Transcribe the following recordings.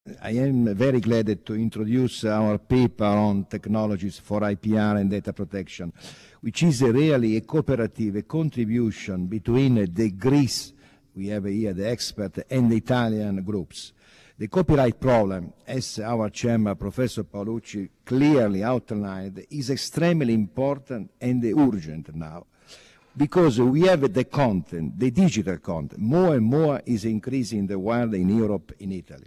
I am very glad to introduce our paper on technologies for IPR and data protection, which is really a cooperative contribution between the Greece, we have here the expert, and the Italian groups. The copyright problem, as our chairman, Professor Paolucci, clearly outlined, is extremely important and urgent now, because we have the content, the digital content, more and more is increasing in the world, in Europe, in Italy.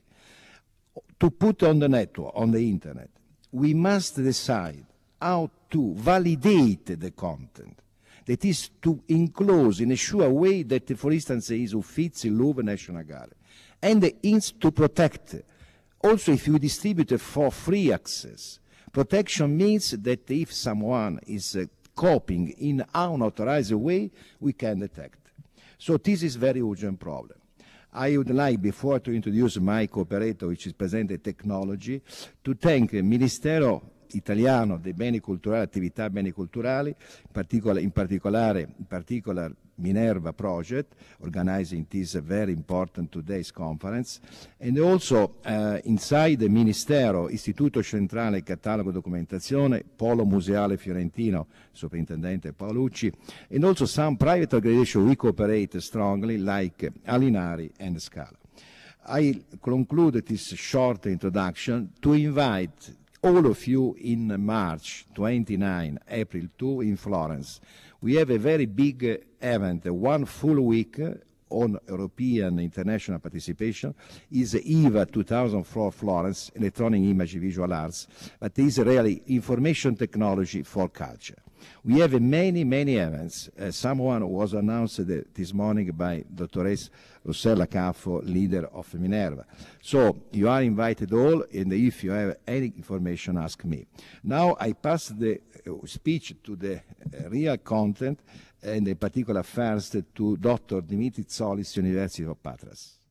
To put on the network, on the internet, we must decide how to validate the content. That is to enclose in a sure way that, for instance, is Uffizi, Louvre, National Gallery. And to protect. Also, if you distribute it for free access, protection means that if someone is copying in unauthorized way, we can detect. So this is very urgent problem. I would like, before to introduce my cooperator, which is present technology, to thank il Ministero Italiano dei Beni Culturali, Attività Beni Culturali, in particular Minerva project, organizing this very important today's conference, and also inside the Ministero, Istituto Centrale Catalogo Documentazione, Polo Museale Fiorentino, Superintendente Paolucci, and also some private organizations we cooperate strongly, like Alinari and Scala. I conclude this short introduction to invite all of you in March 29, April 2 in Florence. We have a very big event, 1 full week on European international participation, is EVA 2004 Florence, Electronic Image Visual Arts, but is really information technology for culture. We have many, many events. Someone was announced this morning by Dr. Rossella Caffo, leader of Minerva. So you are invited all, and if you have any information, ask me. Now I pass the speech to the real content, and in particular first to Dr. Dimitris Tsolis, University of Patras.